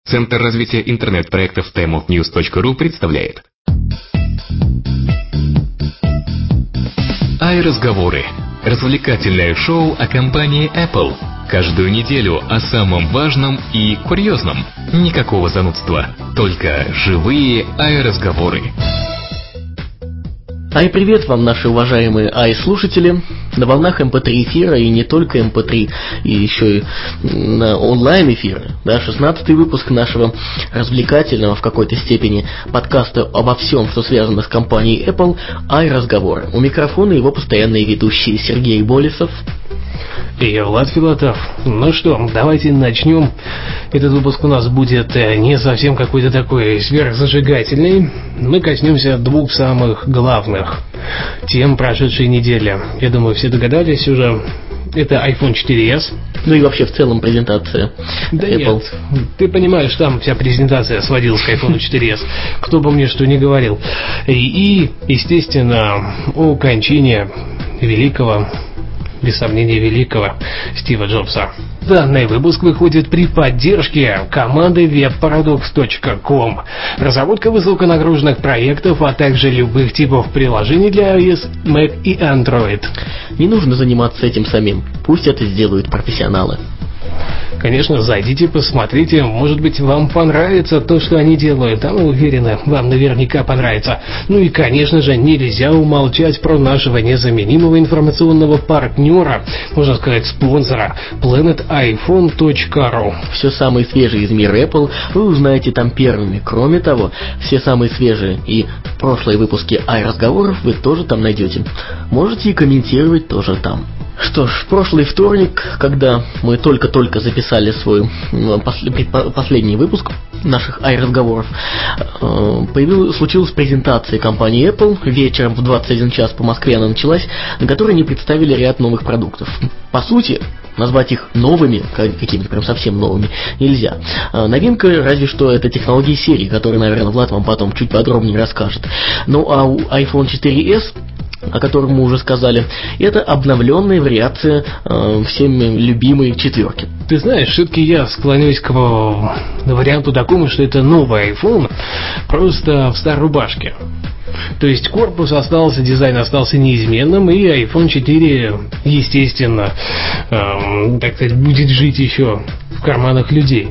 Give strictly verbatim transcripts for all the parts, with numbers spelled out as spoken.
Центр развития интернет-проектов time of news точка ру представляет iRazговоры. Развлекательное шоу о компании Apple. Каждую неделю о самом важном и курьезном. Никакого занудства, только живые iRazговоры. Ай, привет вам, наши уважаемые ай-слушатели. На волнах эм пэ три эфира, и не только эм пэ три, и еще и на онлайн-эфиры. Да, шестнадцатый выпуск нашего развлекательного в какой-то степени подкаста обо всем, что связано с компанией Apple, ай-разговоры. У микрофона его постоянные ведущие Сергей Болесов и я, Влад Филатов. Ну что, давайте начнем. Этот выпуск у нас будет не совсем какой-то такой сверхзажигательный. Мы коснемся двух самых главных тем прошедшей недели. Я думаю, все догадались уже. Это айфон четыре эс. Ну и вообще в целом презентация да Apple. Нет, ты понимаешь, там вся презентация сводилась к айфон четыре эс. Кто бы мне что ни говорил. И, и естественно, о кончине великого, без сомнения, великого Стива Джобса. Данный выпуск выходит при поддержке команды веб парадокс точка ком. Разработка высоконагруженных проектов, а также любых типов приложений для iOS, Mac и Android. Не нужно заниматься этим самим. Пусть это сделают профессионалы. Конечно, зайдите, посмотрите, может быть, вам понравится то, что они делают, а мы уверены, вам наверняка понравится. Ну и, конечно же, нельзя умолчать про нашего незаменимого информационного партнера, можно сказать, спонсора, планет айфон точка ру. Все самое свежее из мира Apple вы узнаете там первыми. Кроме того, все самые свежие и прошлые выпуски ай-разговоров вы тоже там найдете. Можете и комментировать тоже там. Что ж, в прошлый вторник, когда мы только-только записали свой последний выпуск наших ай-разговоров, появилась, случилась презентация компании Apple. Вечером в двадцать один час по Москве она началась, на которой они представили ряд новых продуктов. По сути, назвать их новыми, какими-то прям совсем новыми, нельзя. Новинка, разве что, это технологии серии, которые, наверное, Влад вам потом чуть подробнее расскажет. Ну а у айфон четыре эс, о котором мы уже сказали, это обновленная вариация э, всеми любимой четверки. Ты знаешь, все-таки я склоняюсь к варианту такому, что это новый iPhone, просто в старой рубашке. То есть корпус остался, дизайн остался неизменным, и айфон четыре, естественно, э, так сказать, будет жить еще в карманах людей.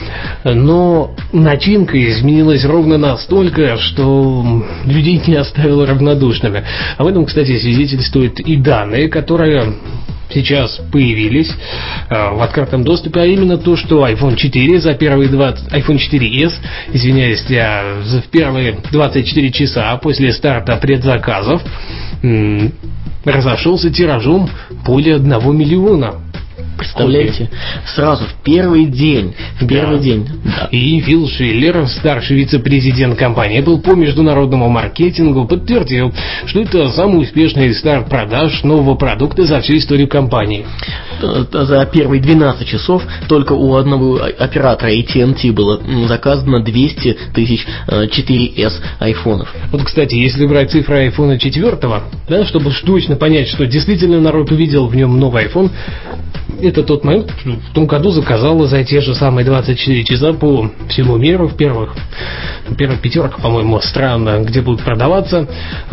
Но начинка изменилась ровно настолько, что людей не оставила равнодушными. Об этом, кстати, свидетельствуют и данные, которые сейчас появились э, в открытом доступе, а именно то, что айфон четыре за первые двадцать, айфон четыре эс, извиняюсь, я, в первые двадцать четыре часа после старта предзаказов м- разошелся тиражом более одного миллиона. Представляете? Сразу в первый день. В первый да. день. Да. И Фил Шиллер, старший вице-президент компании Apple по международному маркетингу, подтвердил, что это самый успешный старт продаж нового продукта за всю историю компании. За первые двенадцать часов только у одного оператора эй ти энд ти было заказано двести тысяч четыре эс айфонов. Вот, кстати, если брать цифры айфона четыре, да, чтобы точно понять, что действительно народ увидел в нем новый iPhone, это тот момент, в том году заказало за те же самые двадцать четыре часа по всему миру в первых, первых пятерках, по-моему, стран, где будут продаваться,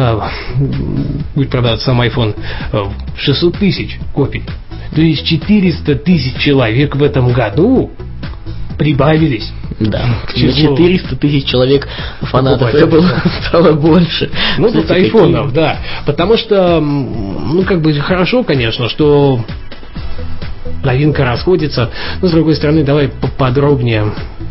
будет продаваться сам iPhone, шестьсот тысяч копий. То есть четыреста тысяч человек в этом году прибавились. Да, четыреста тысяч человек фанатов Apple стало больше. Ну, тут айфонов, да. Потому что, ну, как бы хорошо, конечно, что новинка расходится, но, с другой стороны, давай поподробнее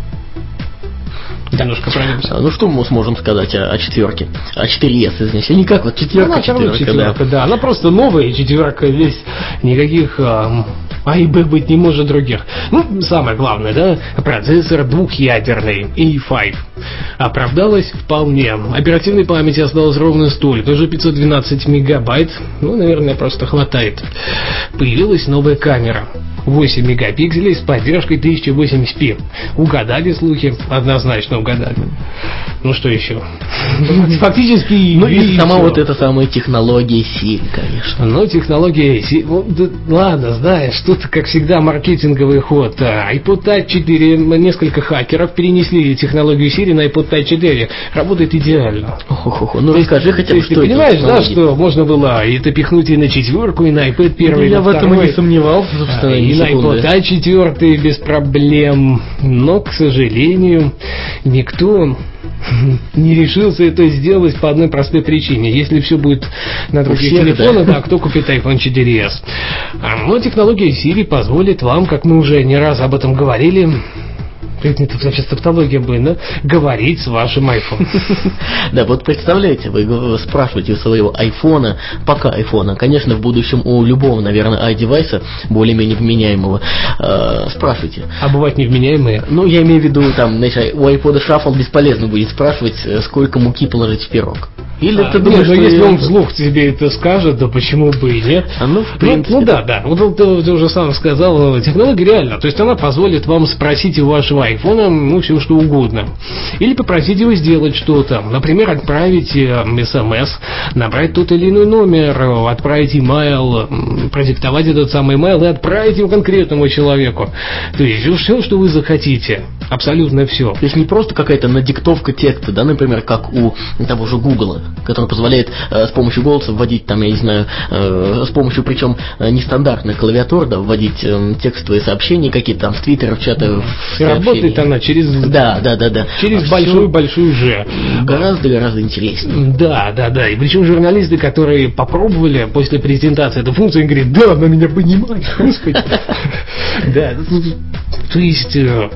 немножко пройдемся. Ну, что мы сможем сказать о, о четверке? О четыре эс, извините. Никак, вот четверка, она четверка, четверка, да. да. Она просто новая четверка, здесь никаких а, а и Б быть не может других. Ну, самое главное, да, процессор двухъядерный эй пять. Оправдалась вполне. Оперативной памяти осталось ровно столько же, пятьсот двенадцать мегабайт. Ну, наверное, просто хватает. Появилась новая камера. восемь мегапикселей с поддержкой тысяча восемьдесят пи. Угадали слухи? Однозначно угадали. Ну что еще? Фактически... Ну и сама вот эта самая технология Siri, конечно. Ну, технология Siri... Ну, да, ладно, знаешь, тут, как всегда, маркетинговый ход. iPod Touch четыре, несколько хакеров перенесли технологию Siri на iPod Touch четыре. Работает идеально. Ох-ох-ох, ну расскажи хотя бы, что ты понимаешь, да, что можно было это пихнуть и на четверку, и на iPad первый, ну, и на второй. Я в этом и не сомневался, собственно, И на iPod Touch четыре без проблем. Но, к сожалению, никто не решился это сделать по одной простой причине. Если все будет на других телефонах, да, кто купит iPhone четыре эс? Но технология Siri позволит вам, как мы уже не раз об этом говорили, это вообще тавтология будет, да? Говорить с вашим iPhone. Да, вот представляете, вы спрашиваете у своего айфона, пока айфона, конечно, в будущем у любого, наверное, i-девайса, более-менее вменяемого, э, спрашивайте. А бывают невменяемые? Ну, я имею в виду, там, знаешь, у iPod Shuffle бесполезно будет спрашивать, сколько муки положить в пирог. Или а, ты думаешь, нет, но что если я... он вслух тебе это скажет, то почему бы и нет? А ну, в принципе. Ну, ну да, да. Вот ты, ты уже сам сказал, технология реально. То есть она позволит вам спросить у вашего айфона, ну, все что угодно. Или попросить его сделать что-то. Например, отправить смс, набрать тот или иной номер, отправить имейл, продиктовать этот самый имейл и отправить его конкретному человеку. То есть все, что вы захотите. Абсолютно все. То есть не просто какая-то надиктовка текста, да, например, как у того же Гугла, который позволяет э, с помощью голоса вводить, там, я не знаю, э, с помощью, причем, э, нестандартных клавиатур, да, вводить э, текстовые сообщения какие-то там в Твиттер, в чаты. И работает она через... Да, да, да, да. Через а большую-большую «Ж». Гораздо-гораздо интереснее. Да, да, да. И причем журналисты, которые попробовали после презентации эту функцию, они говорят, да, она меня понимает, господи. Да, то есть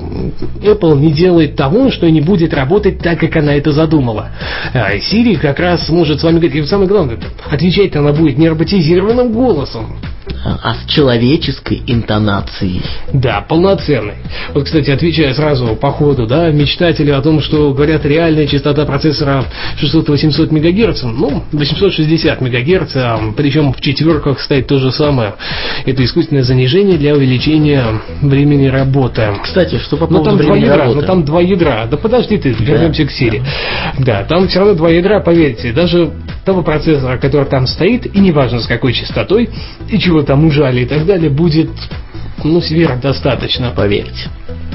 Apple не делает того, что не будет работать так, как она это задумала. Siri как раз сможет с вами говорить, и самое главное, отвечать она будет не роботизированным голосом, а с человеческой интонацией. Да, полноценной. Вот, кстати, отвечая сразу по ходу, да, мечтатели о том, что говорят, реальная частота процессора шестьсот-восемьсот мегагерц, ну, восемьсот шестьдесят мегагерц, причем в четверках стоит то же самое. Это искусственное занижение для увеличения времени работы. Кстати, что по но поводу там времени два ядра, работы? Но там два ядра. Да подожди ты, вернемся да, к Siri. Да. да, там все равно два ядра, поверьте, даже того процессора, который там стоит, и неважно с какой частотой, и чего там ужали и так далее, будет, ну, сверхдостаточно. Поверьте.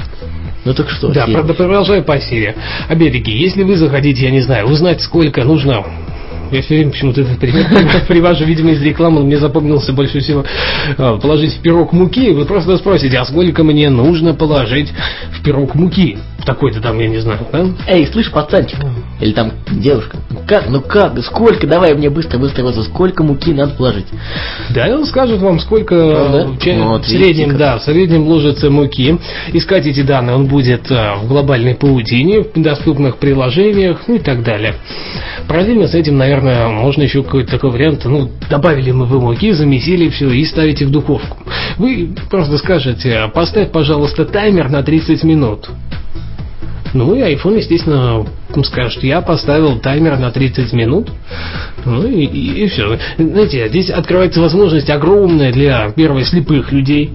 Ну так что? Да, правда, продолжаю по Siri. Опять-таки, если вы захотите, я не знаю, узнать, сколько нужно... Я все время почему-то этот пример привожу, видимо, из рекламы, он мне запомнился больше всего. Положить в пирог муки, вы просто спросите, а сколько мне нужно положить в пирог муки? В такой-то там, я не знаю, да? Эй, слышь, пацанчик, или там девушка, как, ну как, сколько, давай мне быстро-быстро, сколько муки надо положить? Да, и он скажет вам, сколько ну, ча- ну, вот в среднем, видите, да, в среднем ложится муки. Искать эти данные он будет а, в глобальной паутине, в доступных приложениях, ну и так далее. Параллельно с этим, наверное, можно еще какой-то такой вариант, ну, добавили мы вы муки, замесили все и ставите в духовку. Вы просто скажете, поставь, пожалуйста, таймер на тридцать минут. Ну и iPhone, естественно, скажет, я поставил таймер на тридцать минут. Ну и, и, и все. Знаете, здесь открывается возможность огромная для, первых, слепых людей,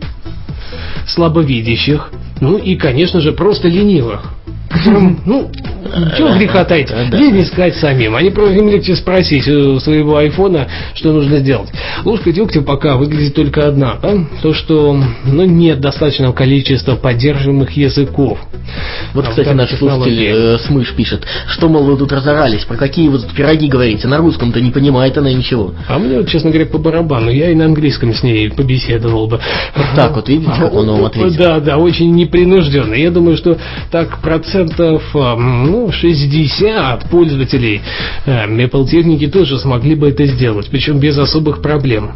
слабовидящих, ну и, конечно же, просто ленивых. Которым, ну, чего греха таить, лень искать самим. Они просто им легче спросить у своего айфона, что нужно сделать. Ложка дегтя пока выглядит только одна, да? То, что, ну, нет достаточного количества поддерживаемых языков. Вот, а кстати, вот наш слушатель э, Смыш пишет, что, мол, вы тут разорались, про какие вы тут пироги говорите, на русском-то не понимает она ничего. А мне, вот, честно говоря, по барабану, я и на английском с ней побеседовал бы. Вот так вот, видите, как он вам ответил? Да, да, очень непринужденно. Я думаю, что так процентов, ну, шестьдесят пользователей Apple техники тоже смогли бы это сделать, причем без особых проблем.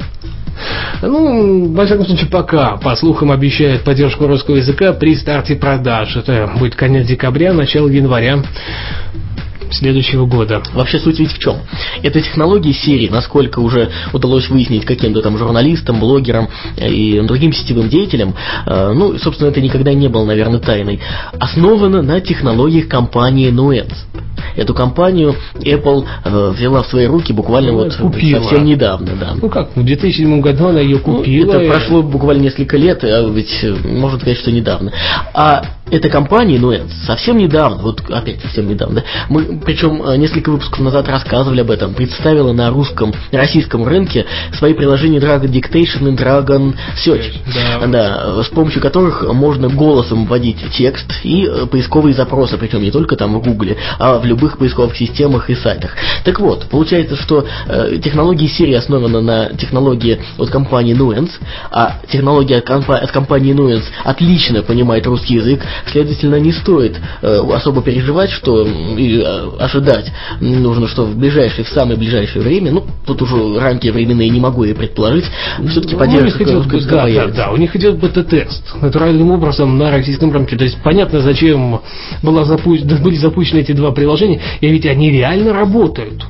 Ну, во всяком случае, пока, по слухам, обещают поддержку русского языка при старте продаж. Это будет конец декабря, начало января следующего года. Вообще суть ведь в чем? Это технология Siri, насколько уже удалось выяснить каким-то там журналистам, блогерам и другим сетевым деятелям, э, ну, собственно, это никогда не было, наверное, тайной, основана на технологиях компании Nuance. эту компанию Apple э, взяла в свои руки буквально вот купила. совсем недавно, да. Ну как, в две тысячи седьмом году она ее купила. Ну, это и... прошло буквально несколько лет, а ведь можно сказать, что недавно. А эта компания, ну, совсем недавно, вот опять совсем недавно, да, мы, причем несколько выпусков назад рассказывали об этом, представила на русском, российском рынке свои приложения Dragon Dictation и Dragon Search, да. Да, с помощью которых можно голосом вводить текст и поисковые запросы, причем не только там в Гугле, а в любых поисковых системах и сайтах. Так вот, получается, что э, технология Siri основана на технологии от компании Nuance, а технология от, компа- от компании Nuance отлично понимает русский язык, следовательно, не стоит э, особо переживать, что и, э, ожидать нужно, что в ближайшее, в самое ближайшее время, ну, тут уже рамки временные не могу и предположить, все-таки поддержка русского языка да, появится. Да, да, у них идет бета-тест натуральным образом на российском рынке. То есть понятно, зачем была запу... были запущены эти два приложения, и ведь они реально работают.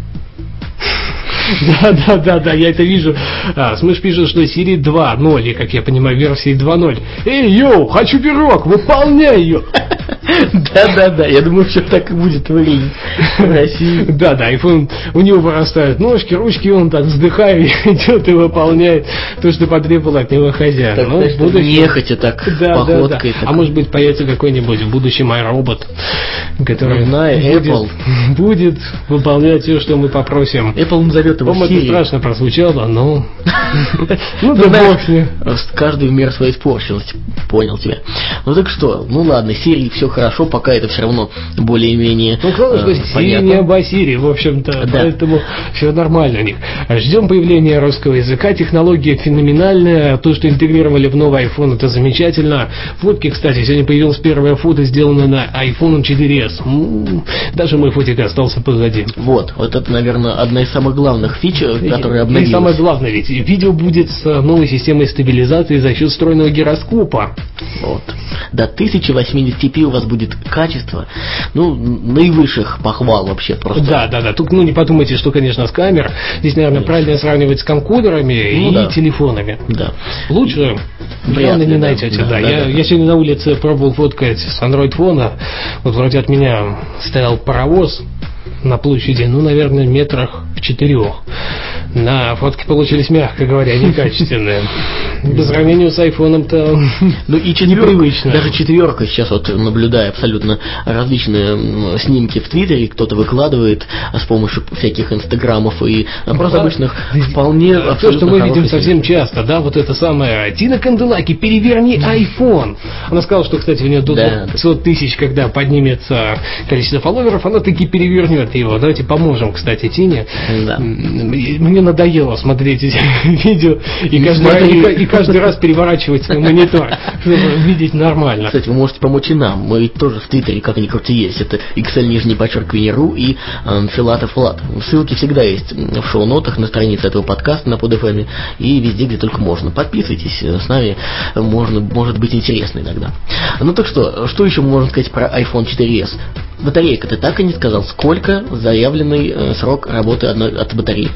Да, да, да, да, я это вижу. А, Смыш пишет, что Siri два ноль, и, как я понимаю, версии два ноль. Эй, йоу, хочу пирог, выполняй ее. Да, да, да, я думаю, все так и будет выглядеть в России. Да, да, iPhone, у него вырастают ножки, ручки, он так вздыхает, идет и выполняет то, что потребовал от него хозяин. Так, ну, значит, будущем... нехотя так, да, походкой. Да, да. А может быть, появится какой-нибудь в будущем iRobot, который знаю, будет, Apple. будет выполнять все, что мы попросим. Apple назовет его По-моему, это Siri. страшно прозвучало, но... Ну, да бог с ним. Каждый в меру своей испорченности. Понял тебя. Ну так что, ну ладно, Siri все хорошо, пока это все равно более-менее Ну, главное, что Siri не об Siri, в общем-то, да. Поэтому все нормально у них. Ждем появления русского языка, технология феноменальная, то, что интегрировали в новый iPhone, это замечательно. Фотки, кстати, сегодня появилось первое фото, сделанное на iPhone четыре эс. М-м, даже мой фотик остался позади. Вот, вот это, наверное, одна из самых главных фич, которая обновилась. И самое главное, ведь видео будет с новой системой стабилизации за счет встроенного гироскопа. Вот. До тысяча восемьдесят пи у вас будет качество, ну, наивысших похвал вообще просто. Да, да, да. Тут, ну, не подумайте, что, конечно, с камер. Здесь, наверное, Нет. правильно сравнивать с камкодерами ну, и да. телефонами. Да. Лучше явно не найдете. Да, да, да, я, да, я сегодня на улице пробовал фоткать с Android-фона. Вот вроде от меня стоял паровоз на площади, ну, наверное, метрах в четырех. На фотки получились, мягко говоря, некачественные. По сравнению с айфоном-то ну и непривычно. Даже четверка сейчас вот наблюдаю абсолютно различные снимки в Твиттере, кто-то выкладывает с помощью всяких инстаграмов и просто обычных вполне то, что мы видим совсем часто, да, вот это самое Тина Канделаки, переверни iPhone. Она сказала, что, кстати, у нее до двухсот тысяч, когда поднимется количество фолловеров, она таки перевернет его. Давайте поможем, кстати, Тине. Да. Мне надоело смотреть эти видео и каждый, раз, и, и каждый раз переворачивать свой монитор, чтобы видеть нормально. Кстати, вы можете помочь и нам. Мы ведь тоже в Твиттере как ни крути есть. Это икс эль нижнее подчеркивание ру и э, Филатов Влад. Ссылки всегда есть в шоу-нотах на странице этого подкаста на PodFM и везде, где только можно. Подписывайтесь, с нами можно, может быть интересно иногда. Ну так что, что еще можно сказать про iPhone четыре эс? Батарейка, ты так и не сказал, сколько заявленный э, срок работы одной, от батареи?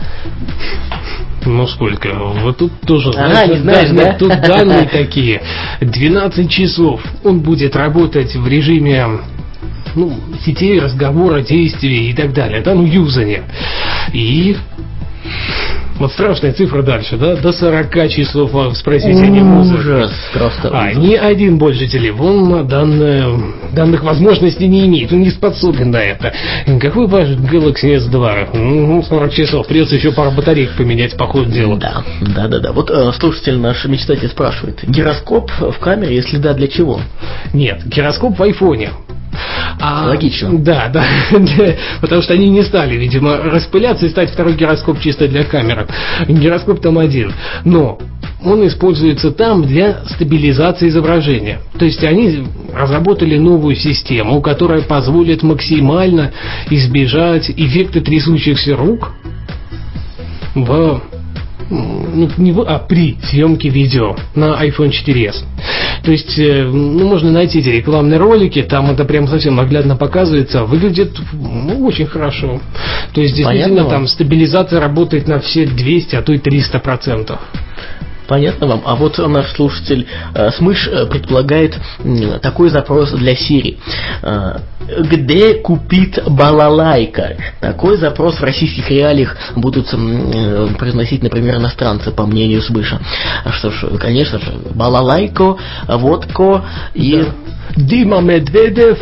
Ну сколько? Вот тут тоже, ага, знаешь, не знаешь, да? да? Тут данные такие. двенадцать часов он будет работать в режиме, ну, сетей, разговора, действий и так далее, да, ну, юзания. И вот страшная цифра дальше, да, до сорока часов с просвещением музыки. Ужас, просто А, ужас. ни один больше телефон данные, данных возможностей не имеет, он не способен на это. Какой ваш Galaxy эс два? Ну, сорок часов, придется еще пару батареек поменять по ходу дела. Да, да, да, да. Вот э, слушатель наш мечтатель спрашивает, гироскоп в камере, если да, для чего? Нет, гироскоп в айфоне. А, Логично. Да, да, потому что они не стали, видимо, распыляться и стать второй гироскоп чисто для камеры. Гироскоп там один. Но он используется там для стабилизации изображения. То есть они разработали новую систему, которая позволит максимально избежать эффекта трясущихся рук в... Ну, не в, а при съемке видео на iPhone четыре эс. То есть, ну, можно найти эти рекламные ролики, там это прям совсем наглядно показывается, выглядит, ну, очень хорошо. То есть, действительно, понятно, там стабилизация работает на все двести, а то и триста процентов. Понятно вам? А вот наш слушатель э, Смыш э, предполагает э, такой запрос для Siri. Э, где купить балалайка? Такой запрос в российских реалиях будут э, произносить, например, иностранцы, по мнению Смыша. Что ж, конечно же, балалайко, водко и... Да. Дима Медведев.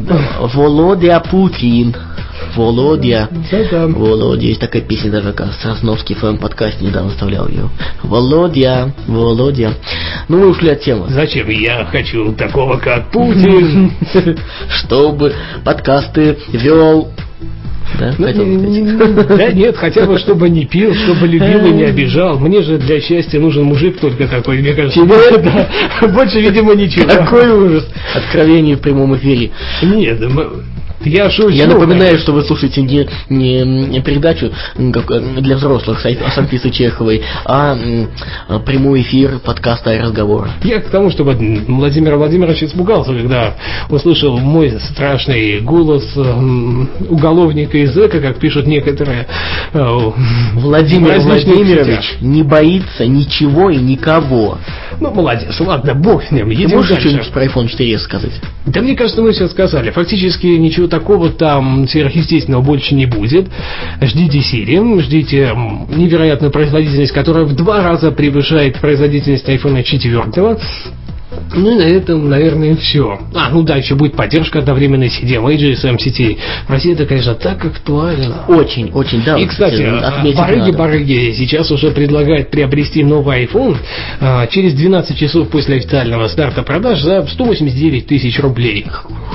Володя Путин. Володя. Да-да. Володя. Есть такая песня даже, кажется, Сосновский в своем подкасте недавно вставлял ее. Володя. Володя. Ну, мы ушли от темы. Зачем? Я хочу такого, как Путин. Чтобы подкасты вел... Да? Да нет, хотя бы чтобы не пил, чтобы любил и не обижал. Мне же для счастья нужен мужик только такой, мне кажется. Да. Больше, видимо, ничего. Какой ужас. Откровение в прямом эфире. Нет, мы... Я шучу. Я напоминаю, что вы слушаете не, не, не передачу как, для взрослых с Анфисой Чеховой, а прямой эфир подкаста и разговора. Я к тому, чтобы Владимир Владимирович испугался, когда услышал мой страшный голос уголовника и зэка, как пишут некоторые. Владимир Владимирович не боится ничего и никого. Ну, молодец, ладно, бог с ним. Ты можешь что-нибудь про айфон четыре эс сказать? Да мне кажется, мы все сказали. Фактически ничего такого там сверхъестественного больше не будет. Ждите Siri, ждите невероятную производительность, которая в два раза превышает производительность айфон четыре. Ну и на этом, наверное, все. А, ну да, еще будет поддержка одновременной си ди эм эй, джи эс эм сетей. В России это, конечно, так актуально. Очень, очень, да. И, кстати, барыги-барыги сейчас уже предлагают приобрести новый iPhone а, через двенадцать часов после официального старта продаж за сто восемьдесят девять тысяч рублей.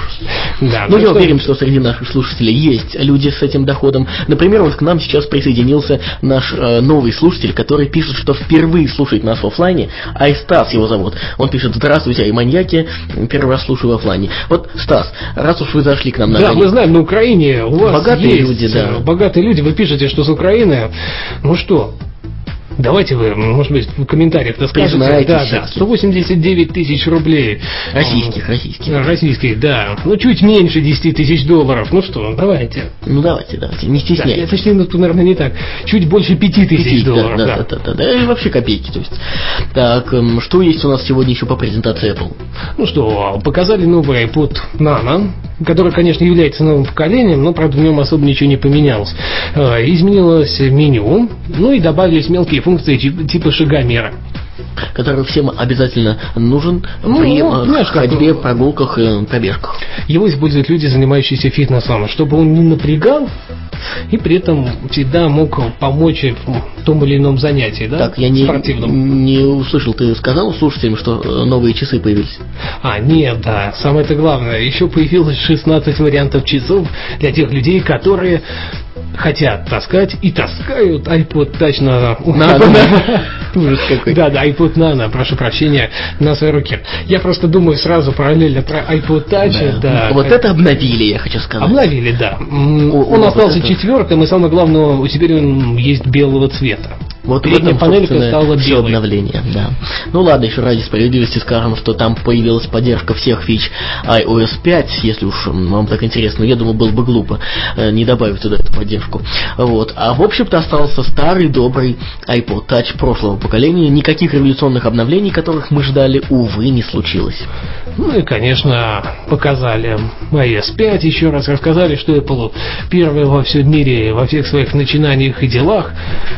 Да, ну, я уверен, что среди наших слушателей есть люди с этим доходом. Например, вот к нам сейчас присоединился наш э, новый слушатель, который пишет, что впервые слушает нас в офлайне. Айстас его зовут. Он пишет: здравствуйте, и маньяки, первый раз слушаю в офлайне. Вот, Стас, раз уж вы зашли к нам на Да, границу, мы знаем, на Украине у вас богатые есть люди, да. богатые люди, вы пишете, что с Украины. Ну что, давайте вы, может быть, в комментариях скажете. Да, да, сто восемьдесят девять тысяч рублей. Российских, российских. Российских, да. Ну, чуть меньше десять тысяч долларов. Ну что, давайте. Ну, давайте, давайте, не стесняйтесь. Да, точнее, ну, тут, наверное, не так. Чуть больше пяти тысяч долларов. Да, да. Да, да, да, да, и вообще копейки, то есть. Так, что есть у нас сегодня еще по презентации Apple? Ну что, показали новый iPod Nano, который, конечно, является новым поколением, но, правда, в нем особо ничего не поменялось. Изменилось меню, ну и добавились мелкие функции типа шагомера, который всем обязательно нужен ну, при ну, знаешь, ходьбе, как... прогулках и пробежках. Его используют люди, занимающиеся фитнесом, чтобы он не напрягал и при этом всегда мог помочь в том или ином занятии, да? Так, я не, спортивном. не услышал, ты сказал слушателям, что новые часы появились? А, нет, да, самое-то главное, еще появилось шестнадцать вариантов часов для тех людей, которые хотят таскать и таскают iPod Touch на... Ужас какой. Да, да, iPod Nano, прошу прощения, на своей руке. Я просто думаю сразу параллельно про iPod Touch. Да. Вот это обновили, я хочу сказать. Обновили, да. Он остался четвертым, и самое главное, теперь он есть белого цвета. Вот передняя панелька стала все белой. обновление, да. Ну ладно, еще ради справедливости скажем, что там появилась поддержка всех фич ай о эс пять, если уж вам так интересно. Я думаю, было бы глупо э, не добавить туда эту поддержку. Вот. А в общем-то остался старый добрый iPod Touch прошлого поколения. Никаких революционных обновлений, которых мы ждали, увы, не случилось. Ну и, конечно, показали ай о эс пять, еще раз рассказали, что Apple первый во всем мире, во всех своих начинаниях и делах.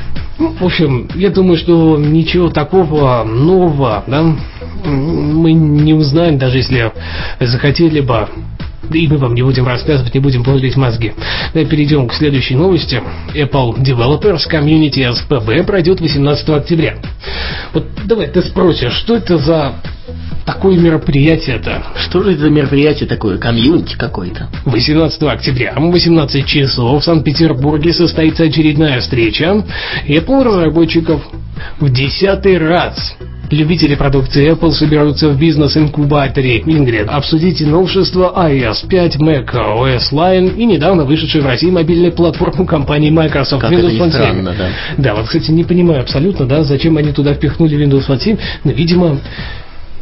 В общем, я думаю, что ничего такого нового, да, мы не узнаем, даже если захотели бы. И мы вам не будем рассказывать, не будем пудрить мозги. Давай перейдем к следующей новости. Apple Developers Community эс пи би пройдет восемнадцатого октября. Вот давай ты спросишь, что это за такое мероприятие-то? Что же это за мероприятие такое? Комьюнити какой-то? восемнадцатого октября в восемнадцать часов в Санкт-Петербурге состоится очередная встреча Apple разработчиков. В десятый раз любители продукции Apple собираются в бизнес-инкубаторе Ingrid обсудить новшества ай о эс пять, macOS Lion и недавно вышедшую в России мобильную платформу компании Microsoft как Windows это ни странно, семь. Да. Да, вот, кстати, не понимаю абсолютно, да, зачем они туда впихнули Windows семь, но, видимо,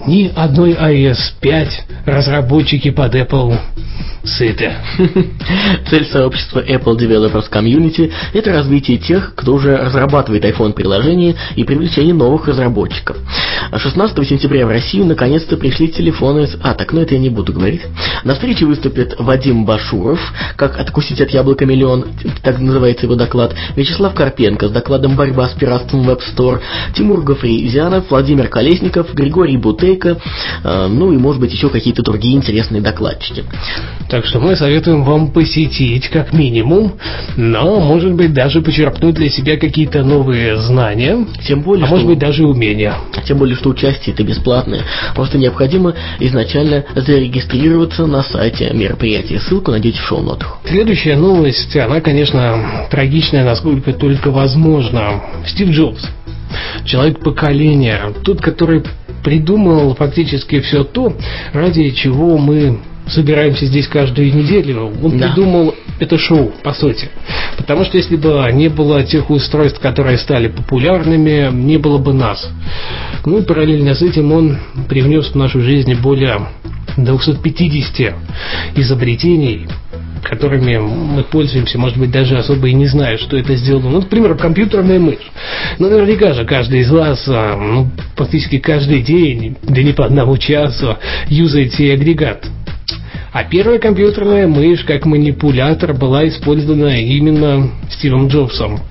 ни одной ай о эс пять разработчики под Apple сыты. Цель сообщества Apple Developers Community – это развитие тех, кто уже разрабатывает iPhone-приложения, и привлечение новых разработчиков. шестнадцатого сентября в Россию наконец-то пришли телефоны с... А, так, ну это я не буду говорить. На встрече выступит Вадим Башуров, как откусить от яблока миллион, так называется его доклад, Вячеслав Карпенко с докладом «Борьба с пиратством в App Store», Тимур Гафризянов, Владимир Колесников, Григорий Бутейко, э, ну и, может быть, еще какие-то другие интересные докладчики. Так что мы советуем вам посетить как минимум, но, может быть, даже почерпнуть для себя какие-то новые знания, Тем более, а что... может быть, даже умения. Тем более, что участие это бесплатное. Просто необходимо изначально зарегистрироваться на сайте мероприятия. Ссылку найдете в шоу-нотах. Следующая новость, она, конечно, трагичная, насколько только возможно. Стив Джобс. Человек поколения. Тот, который придумал фактически все то, ради чего мы собираемся здесь каждую неделю. Он да. придумал это шоу, по сути. Потому что если бы не было тех устройств, которые стали популярными, не было бы нас. Ну и параллельно с этим он привнес в нашу жизнь более двести пятьдесят изобретений, которыми мы пользуемся, может быть, даже особо и не зная, что это сделано. Ну, например, компьютерная мышь. Ну, наверняка же каждый из вас, ну, практически каждый день, да не по одному часу, юзает сей агрегат. А первая компьютерная мышь как манипулятор была использована именно Стивом Джобсом.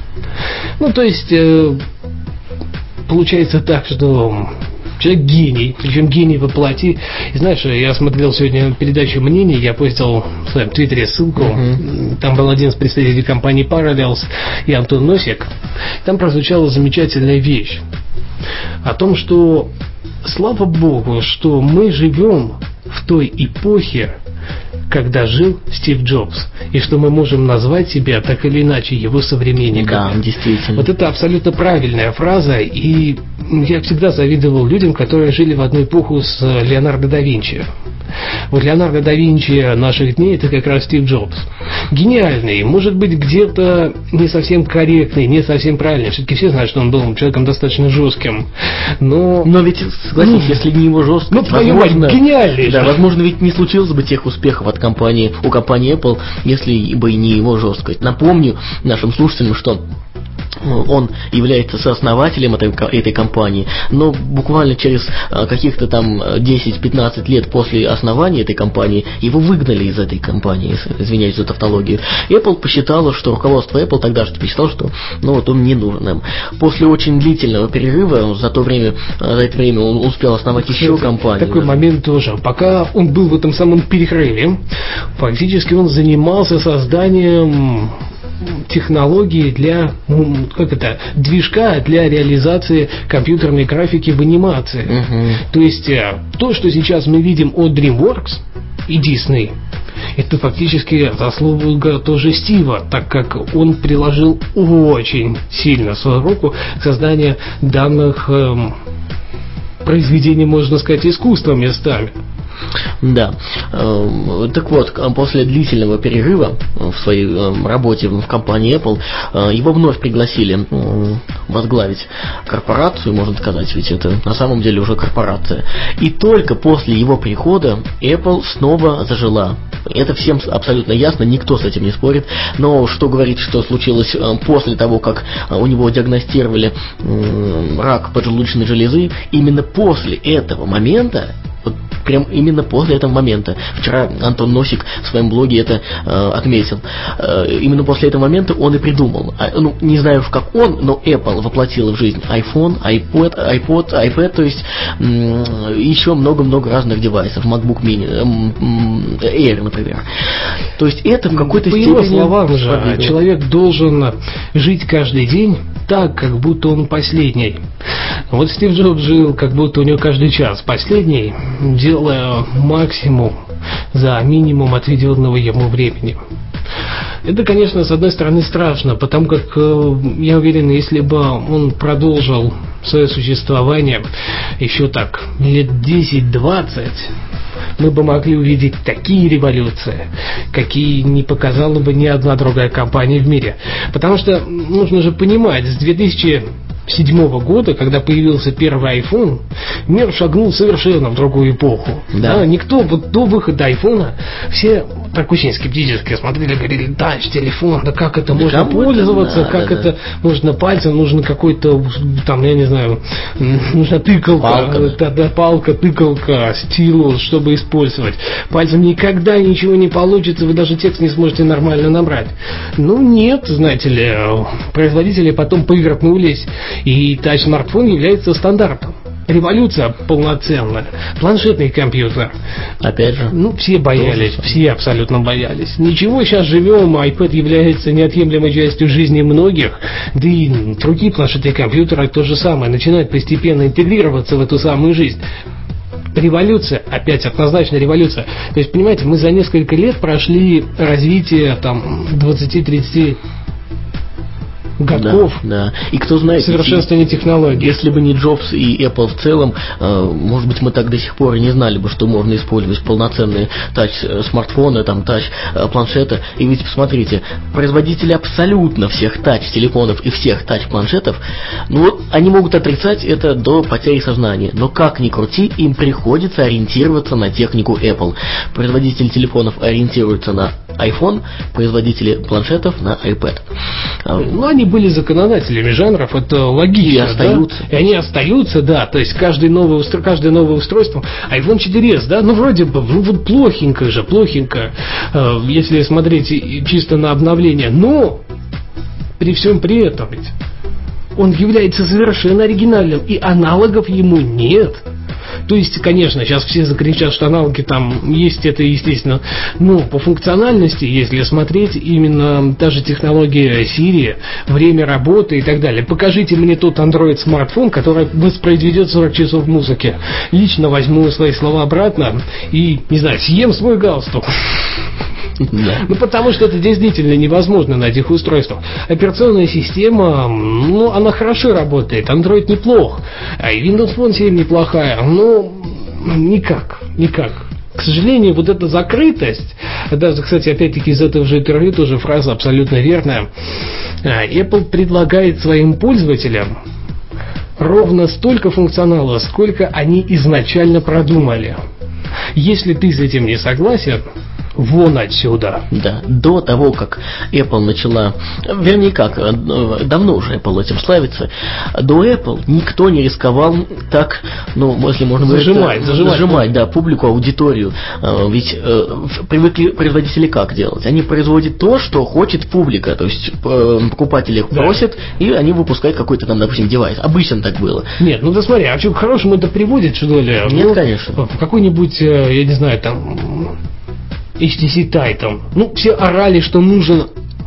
Ну, то есть, э, получается так, что человек гений, причем гений воплоти. И знаешь, я смотрел сегодня передачу «Мнений», я постил в своем твиттере ссылку. Uh-huh. Там был один из представителей компании Parallels и Антон Носик. Там прозвучала замечательная вещь о том, что слава Богу, что мы живем в той эпохе, когда жил Стив Джобс, и что мы можем назвать себя так или иначе его современниками. Да, действительно. Вот это абсолютно правильная фраза, и я всегда завидовал людям, которые жили в одну эпоху с Леонардо да Винчи. Вот Леонардо да Винчи наших дней — это как раз Стив Джобс. Гениальный, может быть, где-то не совсем корректный, не совсем правильный. Все-таки все знают, что он был человеком достаточно жестким. Но, но ведь, согласитесь, ну, если не его жесткость, ну, возможно, гениальный, да, возможно, ведь не случилось бы тех успехов от компании, у компании Apple, если бы и не его жесткость. Напомню нашим слушателям, что он является сооснователем этой, этой компании, но буквально через каких-то там десять-пятнадцать лет после основания этой компании его выгнали из этой компании, извиняюсь за тавтологию. Apple посчитало, что руководство Apple тогда же посчитало, что ну вот он не нужен им. После очень длительного перерыва, за то время, за это время он успел основать еще компанию. Такой момент тоже. Пока он был в этом самом перерыве, фактически он занимался созданием технологии для, как это, движка для реализации компьютерной графики в анимации. Uh-huh. То есть то, что сейчас мы видим от DreamWorks и Disney, это фактически заслуга тоже Стива, так как он приложил очень сильно свою руку к созданию данных эм, произведений, можно сказать, искусства местами. Да. Так вот, после длительного перерыва в своей работе в компании Apple, его вновь пригласили возглавить корпорацию, можно сказать, ведь это на самом деле уже корпорация. И только после его прихода Apple снова зажила. Это всем абсолютно ясно, никто с этим не спорит. Но что говорить, что случилось после того, как у него диагностировали рак поджелудочной железы, именно после этого момента, вот прям именно после этого момента, вчера Антон Носик в своем блоге это э, отметил, э, именно после этого момента он и придумал, а, ну, не знаю как он, но Apple воплотила в жизнь iPhone, iPod, iPod, iPad, то есть м- еще много-много разных девайсов, MacBook Mini, м- Air, например. То есть это в какой-то По степени... По его словам же, человек должен жить каждый день так, как будто он последний. Вот Стив Джобс жил, как будто у него каждый час последний, делая максимум за минимум отведенного ему времени. Это, конечно, с одной стороны страшно, потому как, я уверен, если бы он продолжил свое существование еще так лет десять-двадцать, мы бы могли увидеть такие революции, какие не показала бы ни одна другая компания в мире. Потому что нужно же понимать, с две тысячи седьмого года, когда появился первый iPhone, мир шагнул совершенно в другую эпоху. Да. Да, никто вот до выхода айфона, все так очень скептически смотрели, говорили, тач, телефон, да как это Да можно пользоваться, надо, как да. это можно пальцем, нужно какой-то, там, я не знаю, нужна тыкалка, Палка. да, да, палка, тыкалка, стилус, чтобы использовать. Пальцем никогда ничего не получится, вы даже текст не сможете нормально набрать. Ну нет, знаете ли, производители потом повернулись, и тач-смартфон является стандартом. Революция полноценная. Планшетный компьютер. Опять же. Ну, все боялись, все абсолютно боялись. Ничего, сейчас живем, iPad является неотъемлемой частью жизни многих, да и другие планшетные компьютеры то же самое, начинают постепенно интегрироваться в эту самую жизнь. Революция, опять однозначно революция. То есть, понимаете, мы за несколько лет прошли развитие там двадцать-тридцать годков, да, да. И кто знает, совершенствование технологий. Если бы не Джобс и Apple в целом, э, может быть, мы так до сих пор и не знали бы, что можно использовать полноценные тач-смартфоны, там, тач-планшеты. И ведь, посмотрите, производители абсолютно всех тач-телефонов и всех тач-планшетов, ну вот, они могут отрицать это до потери сознания. Но как ни крути, им приходится ориентироваться на технику Apple. Производители телефонов ориентируются на iPhone, производители планшетов на iPad. Ну, они были законодателями жанров, это логично. И остаются. Да? И они остаются, да. То есть каждый новый устро... каждое новое устройство, iPhone четыре эс, да, ну вроде бы, ну вот плохенько же, плохенько, э, если смотреть чисто на обновление. Но при всем при этом ведь он является совершенно оригинальным, и аналогов ему нет. То есть, конечно, сейчас все закричат, что аналоги там есть, это естественно, но по функциональности, если смотреть, именно та же технология Siri, время работы и так далее. Покажите мне тот Android-смартфон, который воспроизведет сорок часов музыки. Лично возьму свои слова обратно и, не знаю, съем свой галстук. Да. Ну, потому что это действительно невозможно на этих устройствах. Операционная система, ну, она хорошо работает, Android неплох, а и Windows Phone семь неплохая, но никак, никак. К сожалению, вот эта закрытость, даже, кстати, опять-таки из этого же интервью тоже фраза абсолютно верная, Apple предлагает своим пользователям ровно столько функционала, сколько они изначально продумали. Если ты с этим не согласен, вон отсюда. Да, до того, как Apple начала, вернее как, давно уже Apple этим славится, до Apple никто не рисковал так, ну, если можно говорить, зажимать, зажимать, зажимать, да, публику, аудиторию. Ведь э, привыкли производители как делать? Они производят то, что хочет публика, то есть э, покупатели да. просят, и они выпускают какой-то там, допустим, девайс. Обычно так было. Нет, ну ты смотри, а что к хорошему это приводит, что ли? Нет, ну, конечно. Какой-нибудь, я не знаю, там эйч ти си Titan. Ну, все орали, что нужен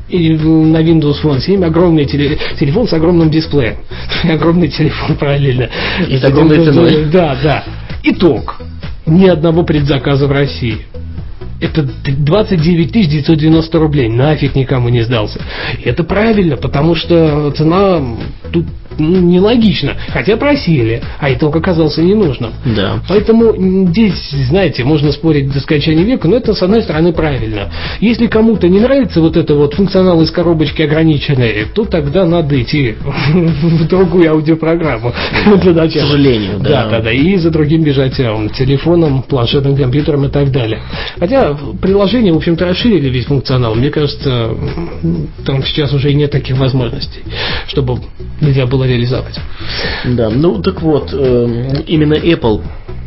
на Windows Phone семь огромный теле, телефон с огромным дисплеем. Огромный телефон, параллельно. И с огромной ценой. Да, да. Итог. Ни одного предзаказа в России. Это двадцать девять тысяч девятьсот девяносто рублей. Нафиг никому не сдался. И это правильно, потому что цена тут ну, нелогична. Хотя просили, а итог оказался ненужным. Да. Поэтому здесь, знаете, можно спорить до скончания века, но это, с одной стороны, правильно. Если кому-то не нравится вот это вот функционал из коробочки ограниченный, то тогда надо идти в другую аудиопрограмму. К сожалению, да. Да, да, да. И за другим бежать телефоном, планшетным компьютером и так далее. Хотя приложения, в общем-то, расширили весь функционал. Мне кажется, там сейчас уже и нет таких возможностей, чтобы нельзя было реализовать. Да, ну так вот, э, именно Apple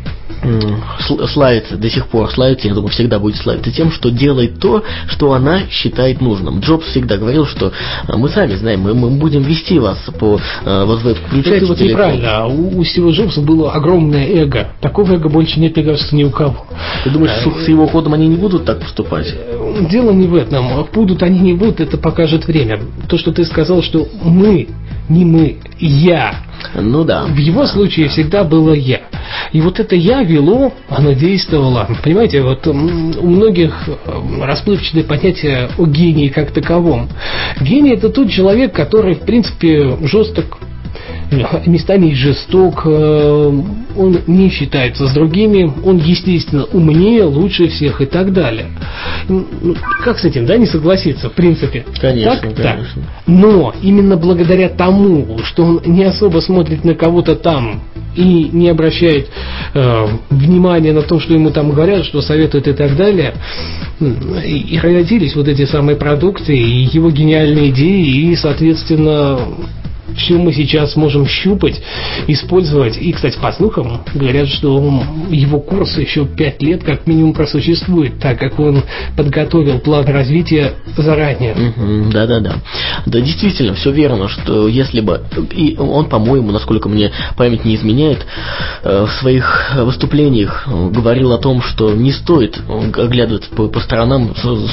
славится, до сих пор славится, я думаю, всегда будет славиться тем, что делает то, что она считает нужным. Джобс всегда говорил, что мы сами знаем, мы, мы будем вести вас по вот вы включаете вот телефон. Неправильно, у, у Стива Джобса было огромное эго. Такого эго больше нет, мне кажется, ни у кого. Ты думаешь, а, с его ходом они не будут так поступать? Дело не в этом. Будут они, не будут, это покажет время. То, что ты сказал, что мы, не мы, я. Ну да. В его да, случае да. всегда было я. И вот это я вело, оно действовало. Понимаете, вот у многих расплывчатое понятие о гении как таковом. Гений — это тот человек, который, в принципе, жесток, местами жесток, он не считается с другими, он, естественно, умнее, лучше всех и так далее. Как с этим, да, не согласиться, в принципе? Конечно, так, конечно. Так. Но именно благодаря тому, что он не особо смотрит на кого-то там и не обращает э, внимания на то, что ему там говорят, что советуют и так далее, и, и родились вот эти самые продукты, и его гениальные идеи, и, соответственно, все мы сейчас можем щупать, использовать. И, кстати, по слухам, говорят, что его курс еще пять лет как минимум просуществует, так как он подготовил план развития заранее. Угу, да-да-да. Да, действительно, все верно, что если бы... И он, по-моему, насколько мне память не изменяет, в своих выступлениях говорил о том, что не стоит оглядываться по, по сторонам.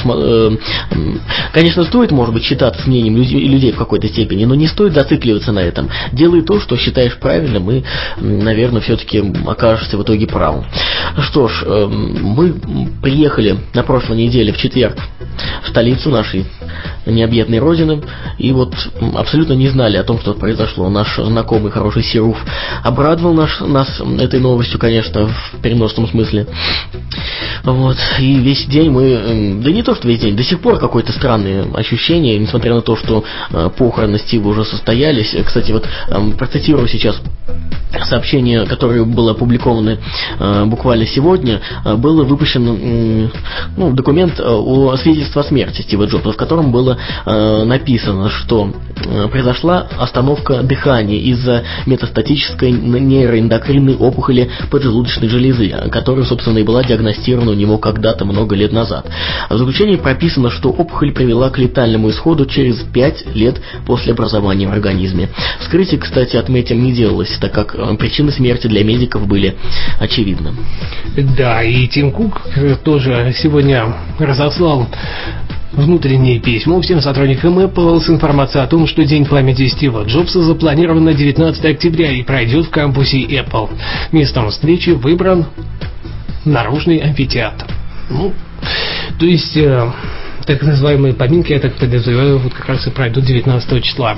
Конечно, стоит, может быть, считаться с мнением людей в какой-то степени, но не стоит зацикливаться на этом. Делай то, что считаешь правильным, и, наверное, все-таки окажешься в итоге правым. Что ж, мы приехали на прошлой неделе в четверг в столицу нашей необъятной родины, и вот абсолютно не знали о том, что произошло. Наш знакомый хороший Сируф обрадовал наш, нас этой новостью, конечно, в переносном смысле. Вот. И весь день мы... Да не то, что весь день, до сих пор какое-то странное ощущение, несмотря на то, что похороны Стива уже состоялись. Кстати, вот процитирую сейчас сообщение, которое было опубликовано буквально сегодня. Был выпущен ну, документ о свидетельстве о смерти Стива Джобса, в котором было написано, что произошла остановка дыхания из-за метастатической нейроэндокринной опухоли поджелудочной железы, которая, собственно, и была диагностирована у него когда-то много лет назад. В заключении прописано, что опухоль привела к летальному исходу через пять лет после образования в организме. Вскрытие, кстати, отметим, не делалось, так как причины смерти для медиков были очевидны. Да, и Тим Кук тоже сегодня разослал внутреннее письмо всем сотрудникам Apple с информацией о том, что День памяти Стива Джобса запланирован на девятнадцатое октября и пройдет в кампусе Apple. Местом встречи выбран наружный амфитеатр. Ну, то есть, э, так называемые поминки, я так подозреваю, вот как раз и пройдут девятнадцатого числа.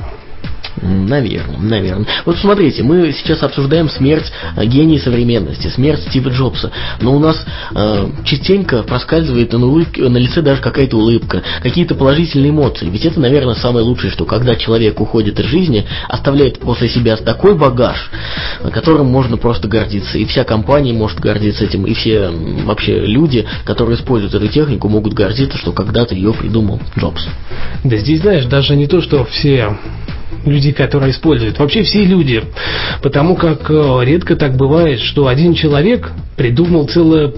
Наверное, наверное. Вот смотрите, мы сейчас обсуждаем смерть гения современности, смерть Стива Джобса, но у нас э, частенько проскальзывает на, улыбке, на лице даже какая-то улыбка, какие-то положительные эмоции. Ведь это, наверное, самое лучшее, что когда человек уходит из жизни, оставляет после себя такой багаж, которым можно просто гордиться. И вся компания может гордиться этим, и все вообще люди, которые используют эту технику, могут гордиться, что когда-то ее придумал Джобс. Да здесь, знаешь, даже не то, что все... люди, которые используют. Вообще все люди. Потому как редко так бывает, что один человек придумал целое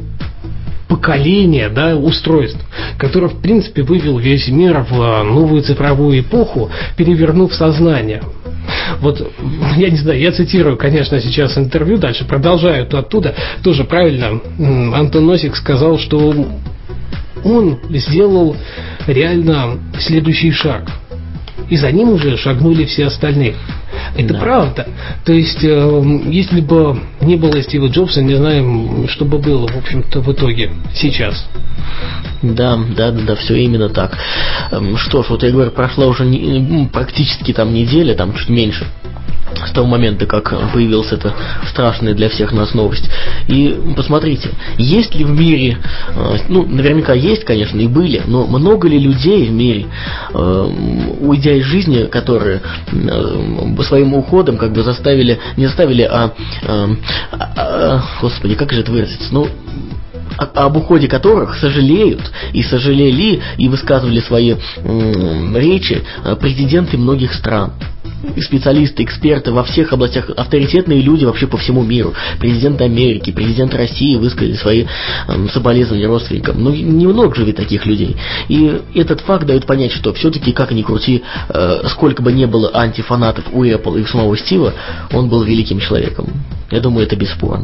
поколение, да, устройств, которое, в принципе, вывел весь мир в новую цифровую эпоху, перевернув сознание. Вот, я не знаю, я цитирую, конечно, сейчас интервью, дальше продолжаю оттуда. Тоже правильно Антон Носик сказал, что он сделал реально следующий шаг. И за ним уже шагнули все остальные. Это да. Правда. То есть, э, если бы не было Стива Джобса, не знаем, что бы было, в общем-то, в итоге сейчас. Да, да, да, да, все именно так. Что ж, вот я говорю, прошла уже не, практически там неделя, там чуть меньше, с того момента, как появилась эта страшная для всех нас новость. И посмотрите, есть ли в мире, ну, наверняка есть, конечно, и были, но много ли людей в мире, уйдя из жизни, которые своим уходом как бы заставили, не заставили, а, а, а господи, как же это выразиться, ну, об уходе которых сожалеют и сожалели и высказывали свои м, речи президенты многих стран, специалисты, эксперты во всех областях, авторитетные люди вообще по всему миру. Президент Америки, президент России высказали свои м, соболезнования родственникам. Ну, немного же ведь таких людей. И этот факт дает понять, что все-таки, как ни крути, э, сколько бы ни было антифанатов у Apple и у самого Стива, он был великим человеком. Я думаю, это бесспорно.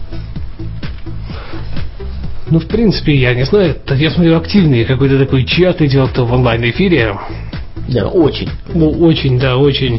Ну, в принципе, я не знаю, я смотрю, активный какой-то такой чат идет в онлайн-эфире. Да, очень. Ну, очень, да, очень.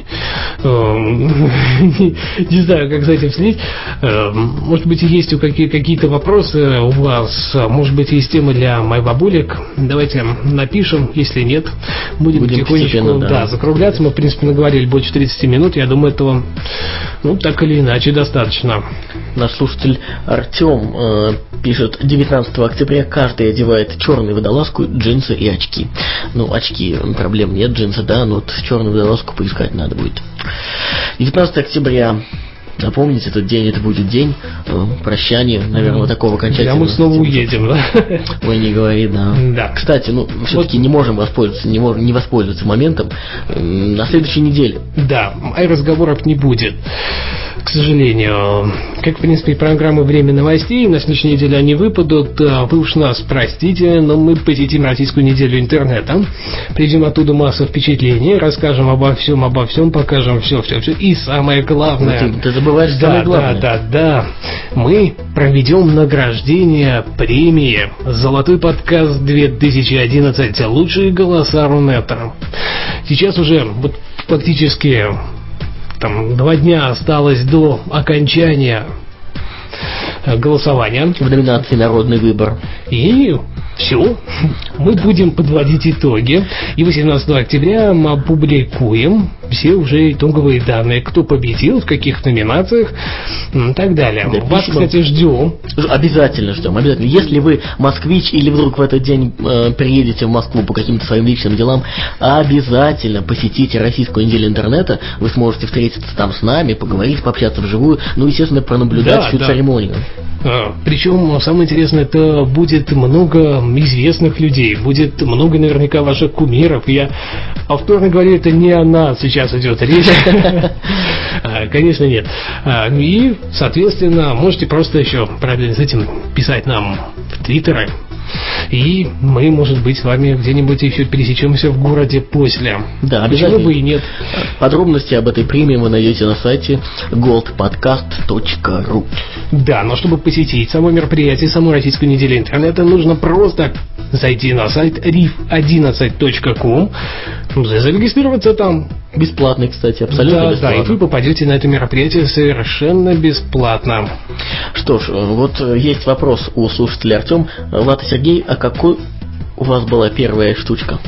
Не знаю, как за этим следить. Может быть, есть какие-то вопросы у вас, может быть, есть темы для майбабулек. Давайте напишем, если нет, будем, будем потихонечку да. Да, закругляться. Мы, в принципе, наговорили больше тридцати минут. Я думаю, этого, ну, так или иначе, достаточно. Наш слушатель Артем э, пишет: девятнадцатого октября каждый одевает черную водолазку, джинсы и очки. Ну, очки, проблем нет, джинсы, да, но вот черную водолазку поискать надо будет. девятнадцатого октября. Напомните, этот день, это будет день э, прощания, наверное, вот такого окончательного. Да, мы снова уедем, да? Ой, не говори, да. Да. Кстати, ну, все-таки вот. не можем воспользоваться, не можем не воспользоваться моментом э, на следующей неделе. Да, а разговоров не будет, к сожалению. Как, в принципе, и программы «Время новостей», на следующей неделе они выпадут. Вы уж нас простите, но мы посетим российскую неделю интернета. Придем оттуда массу впечатлений, расскажем обо всем, обо всем, покажем все, все, все. И самое главное... Ну, ты, ты забываешь да, самое главное. Да, да, да. Мы проведем награждение премии «Золотой подкаст две тысячи одиннадцать. Лучшие голоса Рунета». Сейчас уже вот фактически... Там два дня осталось до окончания голосования. В номинации «Народный выбор». И все. Мы будем подводить итоги. И восемнадцатого октября мы опубликуем все уже итоговые данные. Кто победил, в каких номинациях и так далее. Да, Вас, письма. Кстати, ждем. Обязательно ждем. Обязательно. Если вы москвич или вдруг в этот день э, приедете в Москву по каким-то своим личным делам, обязательно посетите российскую неделю интернета. Вы сможете встретиться там с нами, поговорить, пообщаться вживую. Ну, естественно, пронаблюдать да, всю да. церемонию. А, причем, самое интересное, это будет много известных людей, будет много наверняка ваших кумиров. Я повторно говорю, это не о нас сейчас идет речь. Конечно, нет. И, соответственно, можете просто еще параллельно с этим писать нам в Твиттере. И мы, может быть, с вами где-нибудь еще пересечемся в городе после. Да, обязательно. Почему бы и нет. Подробности об этой премии вы найдете на сайте голд подкаст точка ру. Да, но чтобы посетить само мероприятие, саму российскую неделю интернета, нужно просто зайти на сайт риф одиннадцать точка ком, зарегистрироваться там. Бесплатный, кстати, абсолютно да, бесплатно. Да, и вы попадете на это мероприятие совершенно бесплатно. Что ж, вот есть вопрос у слушателя Артем. Влад и Сергей, а какой у вас была первая штучка?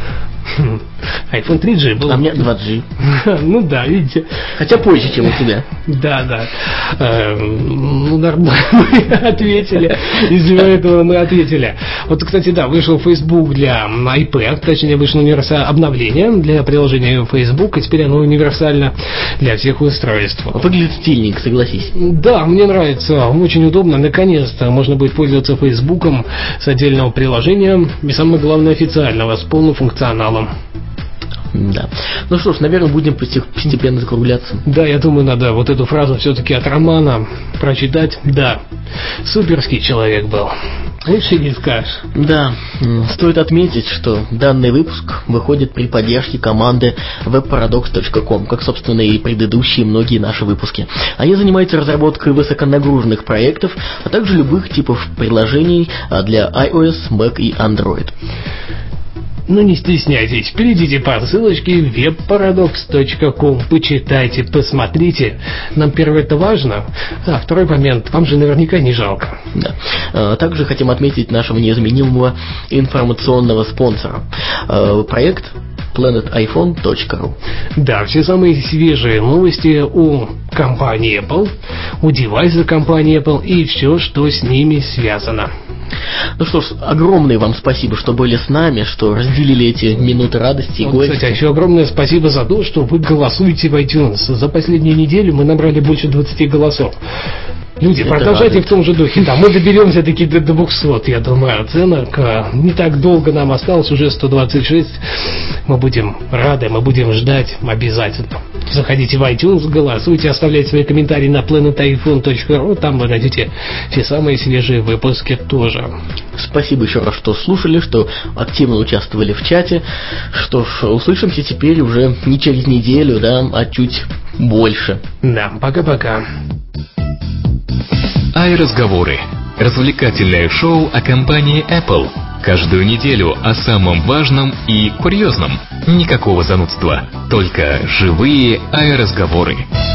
айфон три джи был. А у меня два джи. Ну да, видите. Хотя позже, чем у тебя. Да, да. Ну, нормально ответили. Из-за этого мы ответили. Вот, кстати, да, вышел Facebook для iPad, точнее, вышло универсальное обновление для приложения Facebook, и теперь оно универсально для всех устройств. Выглядит стильненько, согласись. Да, мне нравится, очень удобно. Наконец-то можно будет пользоваться Facebook с отдельного приложения, и самое главное, официального, с полным функционалом. Да. Ну что ж, наверное, будем постепенно закругляться. Да, я думаю, надо вот эту фразу все-таки от Романа прочитать. Да, суперский человек был. Лучше не скажешь. Да, стоит отметить, что данный выпуск выходит при поддержке команды веб парадокс точка ком, как, собственно, и предыдущие многие наши выпуски. Они занимаются разработкой высоконагруженных проектов, а также любых типов приложений для iOS, Mac и Android. Ну не стесняйтесь, перейдите по ссылочке веб парадокс точка ком, почитайте, посмотрите. Нам первое это важно, а второй момент, вам же наверняка не жалко. Да. А, также хотим отметить нашего неизменимого информационного спонсора. А, проект планет айфон точка ру. Да, все самые свежие новости о компании Apple, о девайсах компании Apple и все, что с ними связано. Ну что ж, огромное вам спасибо, что были с нами, что разделили эти минуты радости и вот, горести. Кстати, еще огромное спасибо за то, что вы голосуете в iTunes. За последнюю неделю мы набрали больше двадцати голосов. Люди, это продолжайте радует. В том же духе. Да, мы доберемся таки до двухсот, я думаю, оценок. Не так долго нам осталось, уже сто двадцать шесть. Мы будем рады, мы будем ждать обязательно. Заходите в iTunes, голосуйте, оставляйте свои комментарии на планет айфон точка ру. Там вы найдете все самые свежие выпуски тоже. Спасибо еще раз, что слушали, что активно участвовали в чате. Что ж, услышимся теперь уже не через неделю, да, а чуть больше. Да, пока-пока. iRazговоры. Развлекательное шоу о компании Apple. Каждую неделю о самом важном и курьезном. Никакого занудства, только живые аэроразговоры.